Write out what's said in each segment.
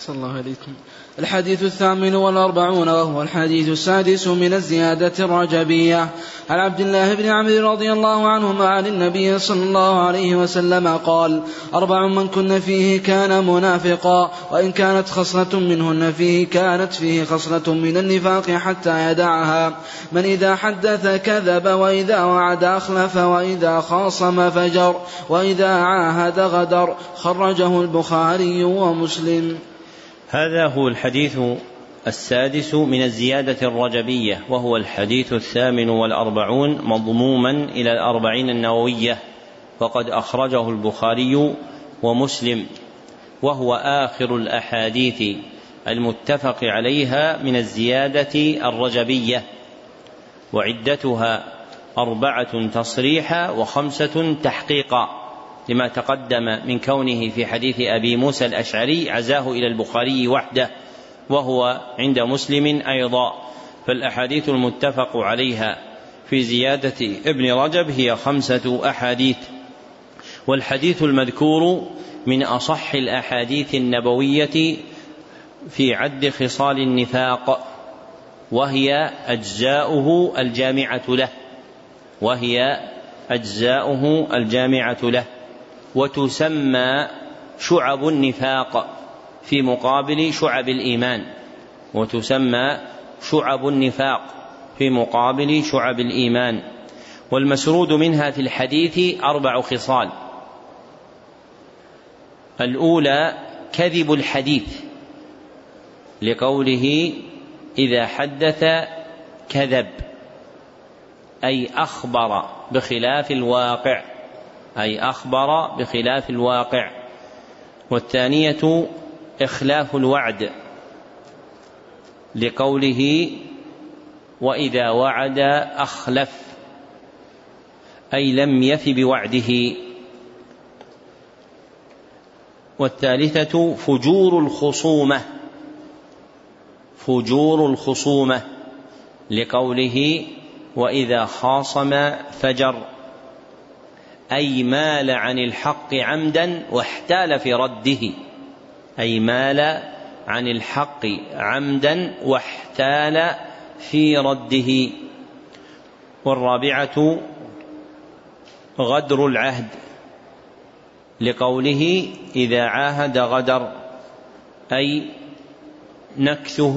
صلى الله عليكم. الحديث 48 وهو الحديث 6 من الزيادة الرجبية. عن عبد الله بن عمرو رضي الله عنهما عن النبي صلى الله عليه وسلم قال: 4 من كن فيه كان منافقا، وإن كانت خصلة منهن فيه كانت فيه خصلة من النفاق حتى يدعها: من إذا حدث كذب، وإذا وعد أخلف، وإذا خاصم فجر، وإذا عاهد غدر. خرجه البخاري ومسلم. هذا هو الحديث 6 من الزيادة الرجبية، وهو الحديث 48 مضموما إلى 40 النووية، وقد أخرجه البخاري ومسلم، وهو آخر الأحاديث المتفق عليها من الزيادة الرجبية، وعدتها 4 تصريحا و5 تحقيقا، لما تقدم من كونه في حديث أبي موسى الأشعري عزاه إلى البخاري وحده، وهو عند مسلم أيضا. فالأحاديث المتفق عليها في زيادة ابن رجب هي 5 أحاديث. والحديث المذكور من أصح الأحاديث النبوية في عد خصال النفاق، وهي أجزاؤه الجامعة له، وتسمى شعب النفاق في مقابل شعب الإيمان. والمسرود منها في الحديث 4 خصال. الأولى كذب الحديث، لقوله: إذا حدث كذب، أي أخبر بخلاف الواقع. والثانية إخلاف الوعد، لقوله: وإذا وعد أخلف، أي لم يف بوعده. والثالثة فجور الخصومة، لقوله: وإذا خاصم فجر، أي مال عن الحق عمدا واحتال في رده. والرابعة غدر العهد، لقوله: إذا عاهد غدر، أي نكثه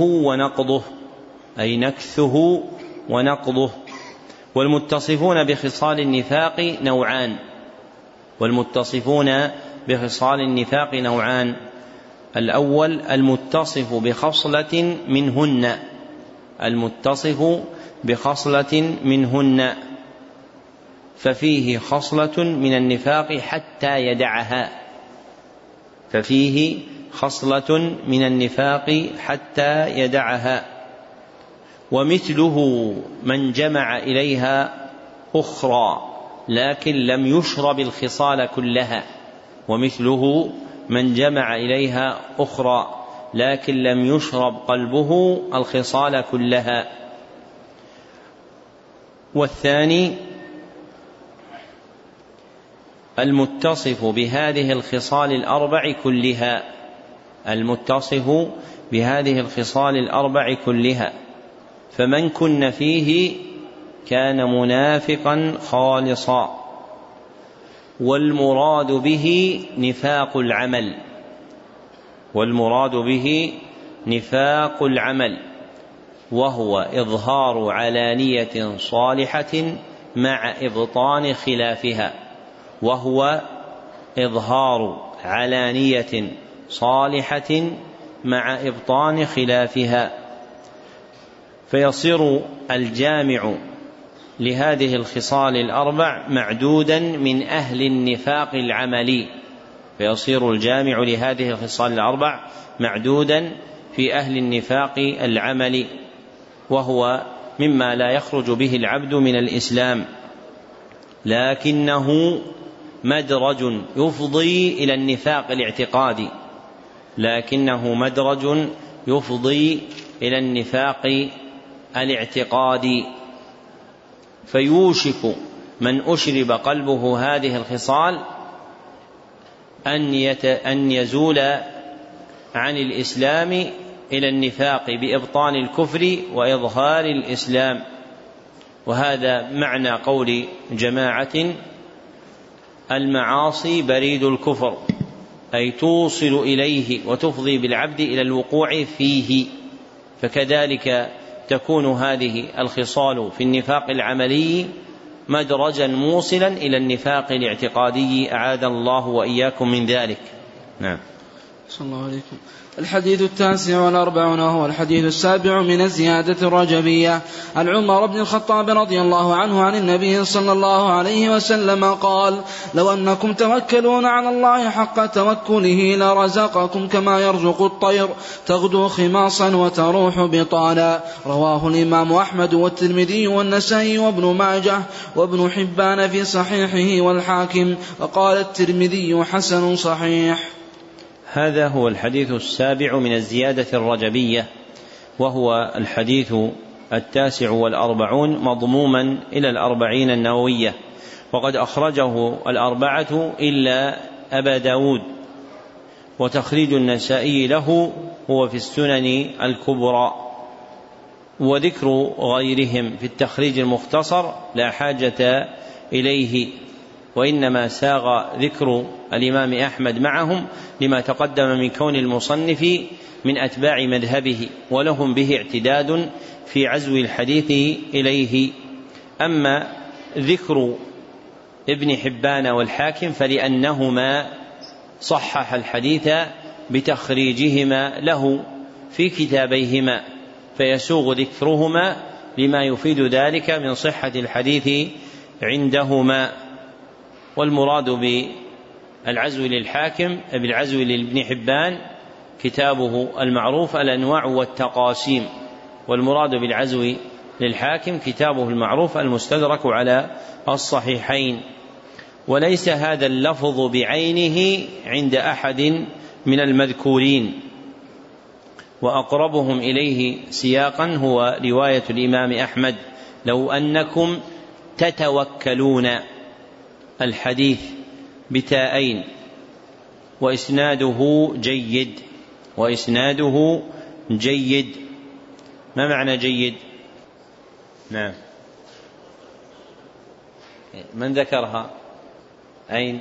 ونقضه. والمتصفون بخصال النفاق نوعان. الأول المتصف بخصلة منهن، ففيه خصلة من النفاق حتى يدعها. ومثله من جمع إليها أخرى لكن لم يشرب الخصال قلبه الخصال كلها. والثاني المتصف بهذه الخصال الأربع كلها، فمن كن فيه كان منافقا خالصا. والمراد به نفاق العمل، وهو إظهار علانية صالحة مع إبطان خلافها. فيصير الجامع لهذه الخصال الأربع معدودا من أهل النفاق في أهل النفاق العملي، وهو مما لا يخرج به العبد من الإسلام، لكنه مدرج يفضي إلى النفاق الاعتقادي. فيوشك من أشرب قلبه هذه الخصال أن يزول عن الإسلام إلى النفاق بإبطان الكفر وإظهار الإسلام. وهذا معنى قول جماعة: المعاصي بريد الكفر، أي توصل إليه وتفضي بالعبد إلى الوقوع فيه. فكذلك تكون هذه الخصال في النفاق العملي مدرجا موصلا إلى النفاق الاعتقادي، أعاذنا الله وإياكم من ذلك. نعم. صلى الله عليكم. الحديث 49 وهو الحديث 7 من الزيادة الرجبية. عن عمر بن الخطاب رضي الله عنه عن النبي صلى الله عليه وسلم قال: لو أنكم توكلون على الله حق توكله لرزقكم كما يرزق الطير تغدو خماصا وتروح بطانا. رواه الإمام أحمد والترمذي والنسائي وابن ماجه وابن حبان في صحيحه والحاكم، وقال الترمذي: حسن صحيح. هذا هو الحديث 7 من الزيادة الرجبية، وهو الحديث 49 مضموما إلى 40 النووية، وقد أخرجه 4 إلا أبا داود، وتخريج النسائي له هو في السنن الكبرى، وذكر غيرهم في التخريج المختصر لا حاجة إليه، وإنما ساغ ذكر الإمام أحمد معهم لما تقدم من كون المصنف من أتباع مذهبه ولهم به اعتداد في عزو الحديث إليه. أما ذكر ابن حبان والحاكم فلأنهما صحح الحديث بتخريجهما له في كتابيهما، فيسوغ ذكرهما لما يفيد ذلك من صحة الحديث عندهما. والمراد بالعزو للحاكم بالعزو لابن حبان كتابه المعروف الأنواع والتقاسيم، والمراد بالعزو للحاكم كتابه المعروف المستدرك على الصحيحين. وليس هذا اللفظ بعينه عند أحد من المذكورين، وأقربهم إليه سياقا هو رواية الإمام أحمد: لو أنكم تتوكلون، الحديث بتاءين، وإسناده جيد. وإسناده جيد. ما معنى جيد؟ نعم، من ذكرها؟ أين؟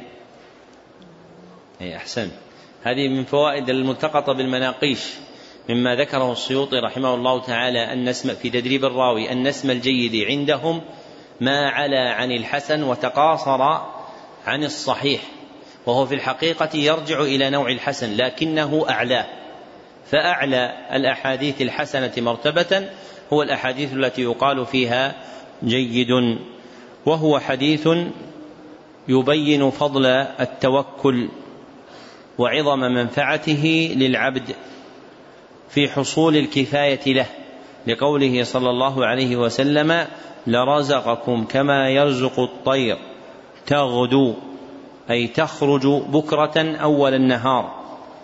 أحسن. هذه من فوائد الملتقطة بالمناقيش مما ذكره السيوطي رحمه الله تعالى أن نسمع في تدريب الراوي أن اسم الجيد عندهم ما علا عن الحسن وتقاصر عن الصحيح، وهو في الحقيقة يرجع إلى نوع الحسن لكنه أعلى، فأعلى الأحاديث الحسنة مرتبة هو الأحاديث التي يقال فيها جيد. وهو حديث يبين فضل التوكل وعظم منفعته للعبد في حصول الكفاية له، لقوله صلى الله عليه وسلم: لرزقكم كما يرزق الطير تغدو، أي تخرج بكرة أول النهار،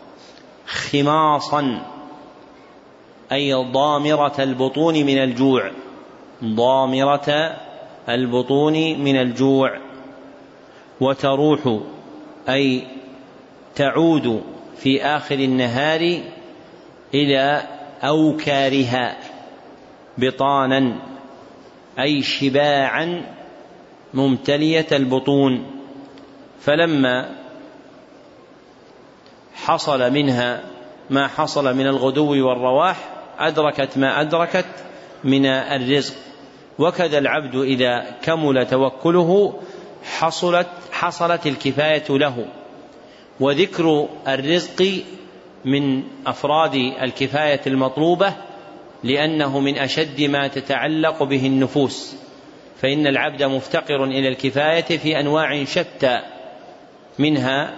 خماصا، أي ضامرة البطون من الجوع، ضامرة البطون من الجوع، وتروح، أي تعود في آخر النهار إلى أوكارها، بطانا، أي شباعا ممتلية البطون. فلما حصل منها ما حصل من الغدو والرواح أدركت ما أدركت من الرزق. وكذا العبد إذا كمل توكله حصلت الكفاية له. وذكر الرزق من أفراد الكفاية المطلوبة لأنه من أشد ما تتعلق به النفوس، فإن العبد مفتقر إلى الكفاية في أنواع شتى، منها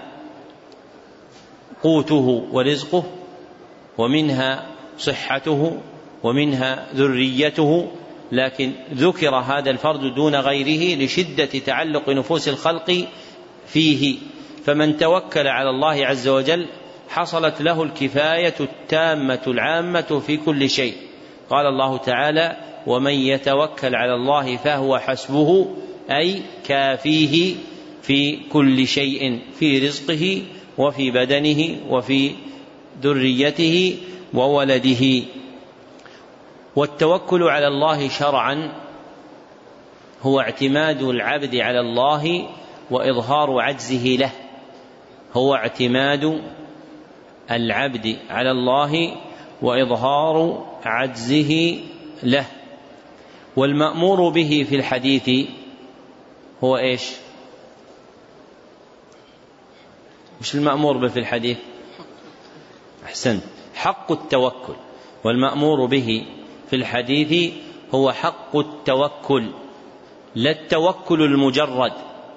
قوته ورزقه، ومنها صحته، ومنها ذريته، لكن ذكر هذا الفرد دون غيره لشدة تعلق نفوس الخلق فيه. فمن توكل على الله عز وجل حصلت له الكفاية التامة العامة في كل شيء. قال الله تعالى: ومن يتوكل على الله فهو حسبه، أي كافيه في كل شيء، في رزقه وفي بدنه وفي ذريته وولده. والتوكل على الله شرعا هو اعتماد العبد على الله وإظهار عجزه له، هو اعتماد العبد على الله وإظهار عجزه له. والمأمور به في الحديث هو إيش؟ مش المأمور به في الحديث؟ أحسنت، حق التوكل. والمأمور به في الحديث هو حق التوكل، لا التوكل المجرد.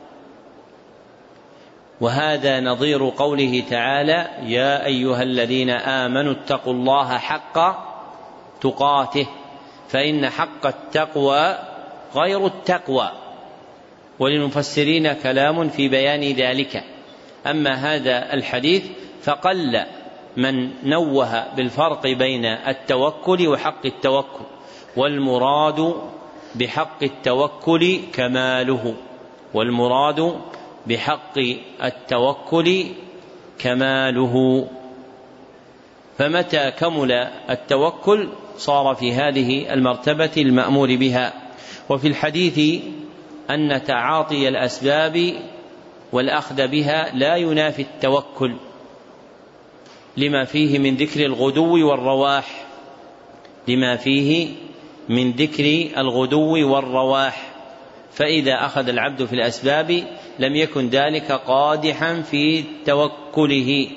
وهذا نظير قوله تعالى: يا أيها الذين آمنوا اتقوا الله حق تقاته، فإن حق التقوى غير التقوى. وللمفسرين كلام في بيان ذلك. أما هذا الحديث فقل من نوه بالفرق بين التوكل وحق التوكل، والمراد بحق التوكل كماله، والمراد بحق التوكل كماله. فمتى كمل التوكل صار في هذه المرتبة المأمور بها. وفي الحديث أن تعاطي الأسباب والأخذ بها لا ينافي التوكل، لما فيه من ذكر الغدو والرواح، لما فيه من ذكر الغدو والرواح. فإذا أخذ العبد في الأسباب لم يكن ذلك قادحا في توكله.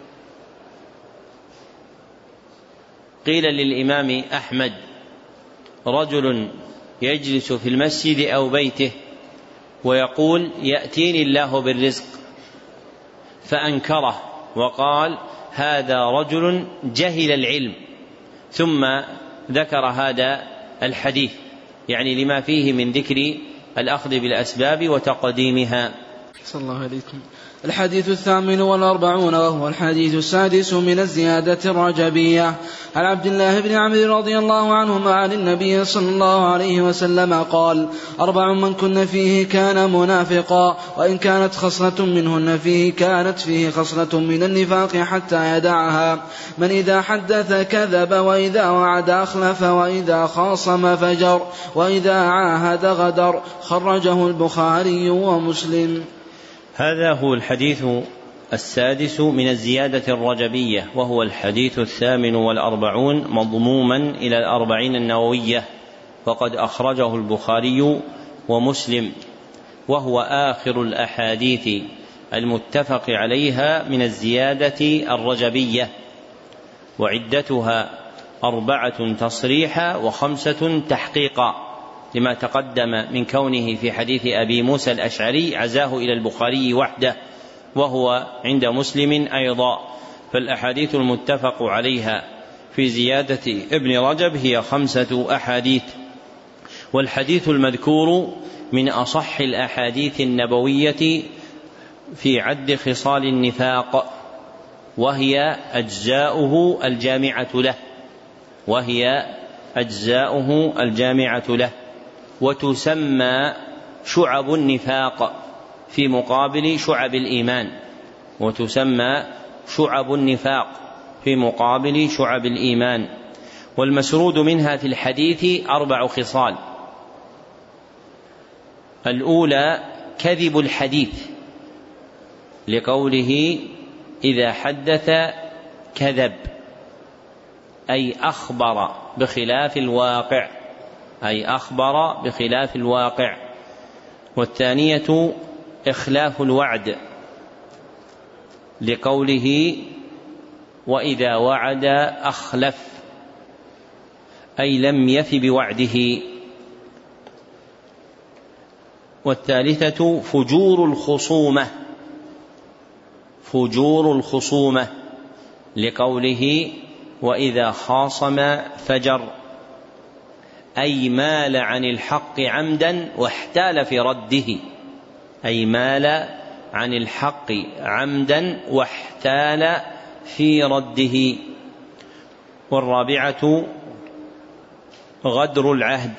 قيل للإمام أحمد: رجل يجلس في المسجد أو بيته ويقول: يأتيني الله بالرزق، فأنكره وقال: هذا رجل جهل العلم، ثم ذكر هذا الحديث، يعني لما فيه من ذكر الأخذ بالأسباب وتقديمها. صلى الله عليكم. الحديث 48 وهو الحديث السادس من الزيادة الرجبية. عن عبد الله بن عمرو رضي الله عنهما عن النبي صلى الله عليه وسلم قال: 4 من كن فيه كان منافقا، وإن كانت خصلة منهن فيه كانت فيه خصلة من النفاق حتى يدعها: من إذا حدث كذب، وإذا وعد أخلف، وإذا خاصم فجر، وإذا عاهد غدر. خرجه البخاري ومسلم. هذا هو الحديث السادس من الزيادة الرجبية، وهو الحديث 48 مضموما إلى 40 النووية، وقد أخرجه البخاري ومسلم، وهو آخر الأحاديث المتفق عليها من الزيادة الرجبية، وعدتها 4 تصريحا و5 تحقيقا، لما تقدم من كونه في حديث أبي موسى الأشعري عزاه إلى البخاري وحده، وهو عند مسلم أيضا. فالأحاديث المتفق عليها في زيادة ابن رجب هي 5 أحاديث. والحديث المذكور من أصح الأحاديث النبوية في عد خصال النفاق، وهي أجزاؤه الجامعة له، وتسمى شعب النفاق في مقابل شعب الإيمان، والمسرود منها في الحديث 4 خصال. الأولى كذب الحديث، لقوله: إذا حدث كذب، أي أخبر بخلاف الواقع. والثانية إخلاف الوعد، لقوله: وإذا وعد أخلف، أي لم يف بوعده. والثالثة فجور الخصومة، لقوله: وإذا خاصم فجر، أي مال عن الحق عمدا واحتال في رده. والرابعة غدر العهد،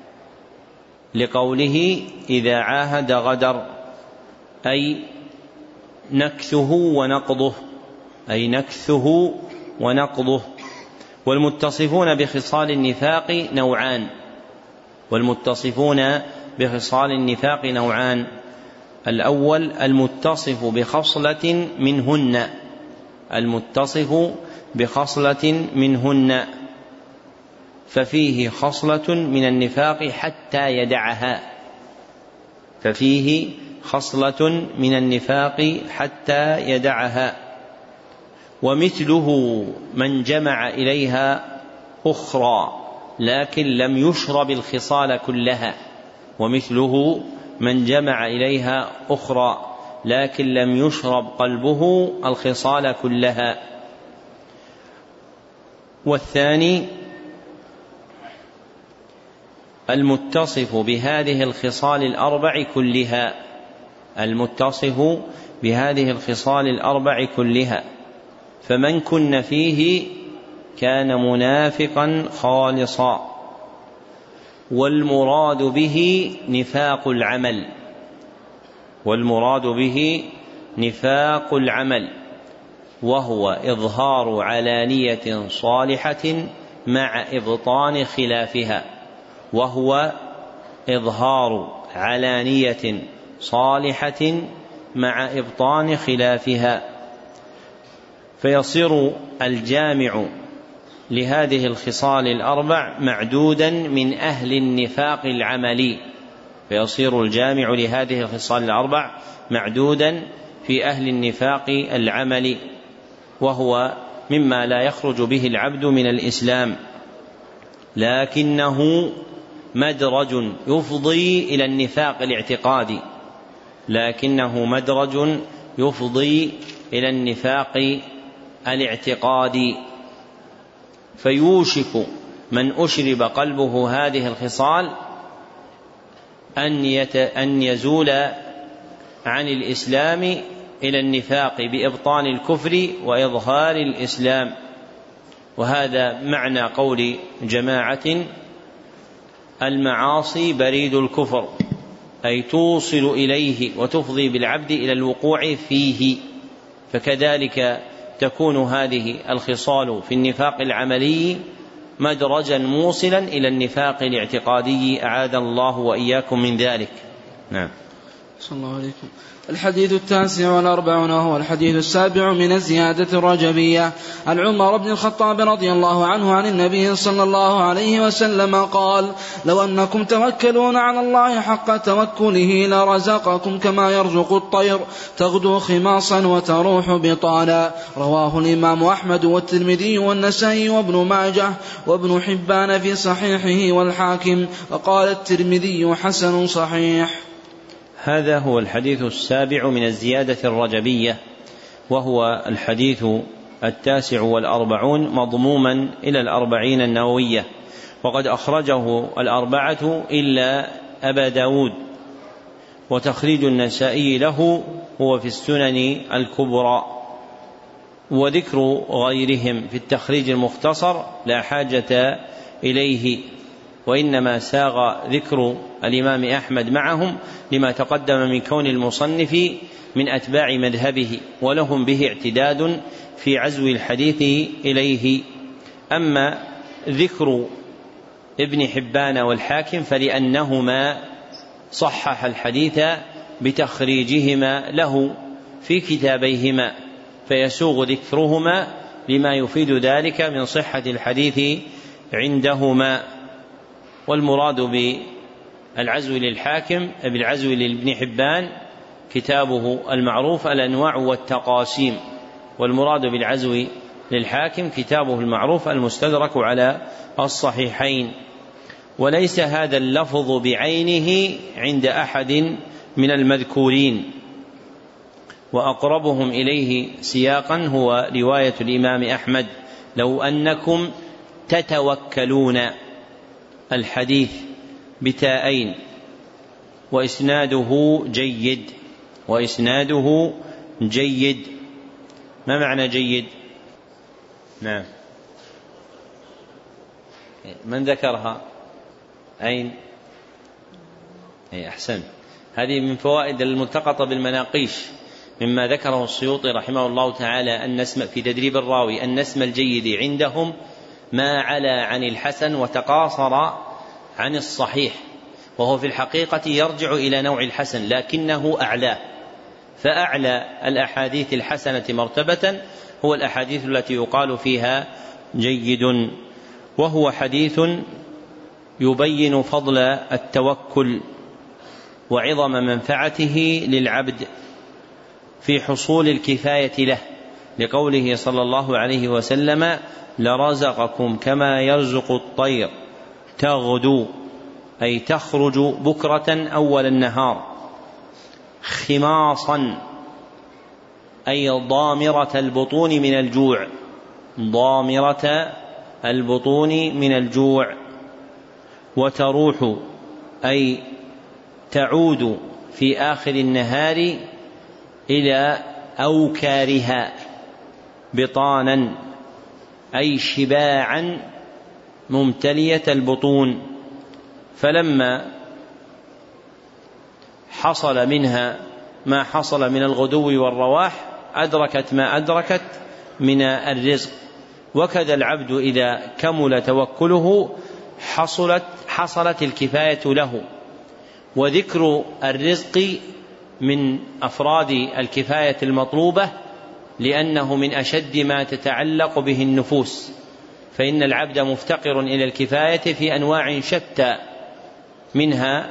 لقوله: إذا عاهد غدر، أي نكثه ونقضه. والمتصفون بخصال النفاق نوعان. والمتصفون بخصال النفاق نوعان: الأول المتصف بخصلة منهن، المتصف بخصلة منهن ففيه خصلة من النفاق حتى يدعها، ففيه خصلة من النفاق حتى يدعها. ومثله من جمع إليها أخرى لكن لم يشرب الخصال كلها، ومثله من جمع إليها أخرى لكن لم يشرب قلبه الخصال كلها. والثاني المتصف بهذه الخصال الأربع كلها، المتصف بهذه الخصال الأربع كلها، فمن كن فيه كان منافقا خالصا. والمراد به نفاق العمل، والمراد به نفاق العمل، وهو إظهار علانية صالحة مع إبطان خلافها، وهو إظهار علانية صالحة مع إبطان خلافها. فيصير الجامع لهذه الخصال الأربع معدودا من أهل النفاق العملي، فيصير الجامع لهذه الخصال الأربع معدودا في أهل النفاق العملي، وهو مما لا يخرج به العبد من الإسلام، لكنه مدرج يفضي إلى النفاق الاعتقادي، لكنه مدرج يفضي إلى النفاق الاعتقادي. فيوشك من أشرب قلبه هذه الخصال أن يزول عن الإسلام إلى النفاق بإبطان الكفر وإظهار الإسلام. وهذا معنى قول جماعة: المعاصي بريد الكفر، أي توصل إليه وتفضي بالعبد إلى الوقوع فيه. فكذلك تكون هذه الخصال في النفاق العملي مدرجا موصلا إلى النفاق الاعتقادي، أعاذنا الله وإياكم من ذلك. نعم. صلى الله عليكم. الحديث 49 وهو الحديث 7 من الزيادة الرجبية. عن عمر بن الخطاب رضي الله عنه عن النبي صلى الله عليه وسلم قال: لو أنكم توكلون على الله حق توكله لرزقكم كما يرزق الطير تغدو خماصا وتروح بطانا. رواه الإمام أحمد والترمذي والنسائي وابن ماجه وابن حبان في صحيحه والحاكم، وقال الترمذي حسن صحيح. هذا هو الحديث 7 من الزيادة الرجبية، وهو الحديث 49 مضموما إلى 40 النووية، وقد أخرجه 4 إلا أبا داود، وتخريج النسائي له هو في السنن الكبرى، وذكر غيرهم في التخريج المختصر لا حاجة إليه، وإنما ساغ ذكر الإمام أحمد معهم لما تقدم من كون المصنف من أتباع مذهبه ولهم به اعتداد في عزو الحديث إليه. أما ذكر ابن حبان والحاكم فلأنهما صحح الحديث بتخريجهما له في كتابيهما، فيسوغ ذكرهما لما يفيد ذلك من صحة الحديث عندهما. والمراد بالعزو للحاكم بالعزو لابن حبان كتابه المعروف الأنواع والتقاسيم، والمراد بالعزو للحاكم كتابه المعروف المستدرك على الصحيحين. وليس هذا اللفظ بعينه عند أحد من المذكورين، وأقربهم إليه سياقا هو رواية الإمام أحمد: لو أنكم تتوكلون، الحديث بتاءين وإسناده جيد، وإسناده جيد. ما معنى جيد؟ نعم، من ذكرها؟ أين؟ أحسن، هذه من فوائد الملتقطة بالمناقيش، مما ذكره السيوطي رحمه الله تعالى النسم في تدريب الراوي النسم الجيد عندهم ما علا عن الحسن وتقاصر عن الصحيح، وهو في الحقيقة يرجع إلى نوع الحسن لكنه أعلى، فأعلى الأحاديث الحسنة مرتبة هو الأحاديث التي يقال فيها جيد، وهو حديث يبين فضل التوكل وعظم منفعته للعبد في حصول الكفاية له، لقوله صلى الله عليه وسلم: لرزقكم كما يرزق الطير تغدو، أي تخرج بكرة أول النهار، خماصا أي ضامرة البطون من الجوع، ضامرة البطون من الجوع، وتروح أي تعود في آخر النهار إلى أوكارها، بطانا أي شباعا ممتلية البطون، فلما حصل منها ما حصل من الغدو والرواح أدركت ما أدركت من الرزق. وكذا العبد إذا كمل توكله حصلت الكفاية له. وذكر الرزق من أفراد الكفاية المطلوبة لأنه من أشد ما تتعلق به النفوس، فإن العبد مفتقر إلى الكفاية في أنواع شتى، منها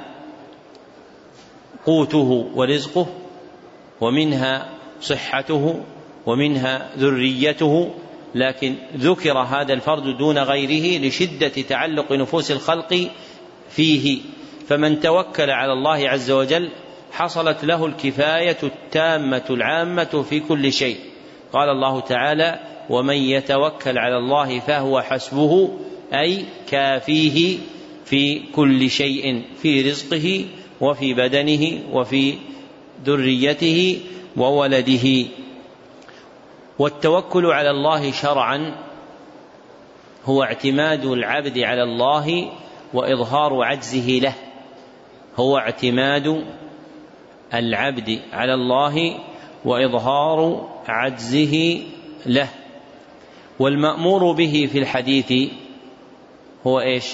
قوته ورزقه، ومنها صحته، ومنها ذريته، لكن ذكر هذا الفرد دون غيره لشدة تعلق نفوس الخلق فيه. فمن توكل على الله عز وجل حصلت له الكفاية التامة العامة في كل شيء. قال الله تعالى: ومن يتوكل على الله فهو حسبه، أي كافيه في كل شيء، في رزقه وفي بدنه وفي ذريته وولده. والتوكل على الله شرعا هو اعتماد العبد على الله وإظهار عجزه له، هو اعتماد العبد على الله وإظهار عجزه له. والمأمور به في الحديث هو إيش؟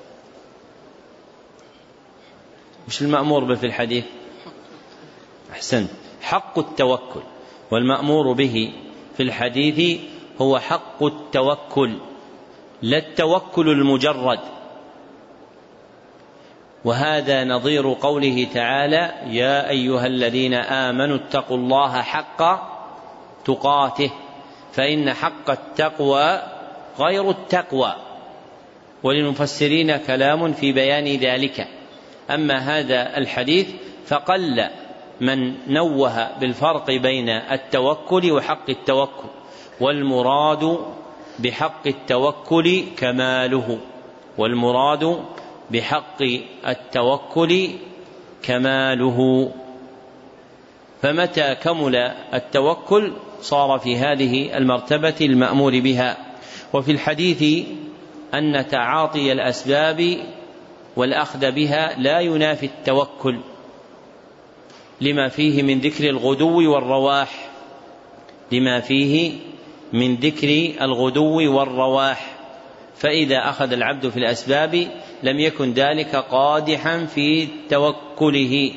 مش المأمور به في الحديث؟ أحسنت، حق التوكل. والمأمور به في الحديث هو حق التوكل، لا التوكل المجرد. وهذا نظير قوله تعالى: يا أيها الذين آمنوا اتقوا الله حق تقاته، فإن حق التقوى غير التقوى. وللمفسرين كلام في بيان ذلك. أما هذا الحديث فقل من نوه بالفرق بين التوكل وحق التوكل، والمراد بحق التوكل كماله، والمراد بحق التوكل كماله. فمتى كمل التوكل صار في هذه المرتبة المأمور بها. وفي الحديث أن تعاطي الأسباب والأخذ بها لا ينافي التوكل، لما فيه من ذكر الغدو والرواح، لما فيه من ذكر الغدو والرواح. فإذا أخذ العبد في الأسباب لم يكن ذلك قادحا في توكله.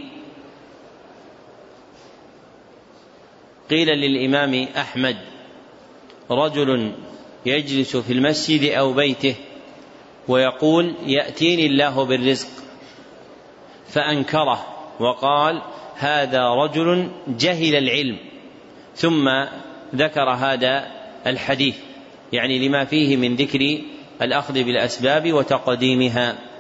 قيل للإمام أحمد: رجل يجلس في المسجد أو بيته ويقول: يأتيني الله بالرزق، فأنكره وقال: هذا رجل جهل العلم، ثم ذكر هذا الحديث، يعني لما فيه من ذكر الأخذ بالأسباب وتقديمها.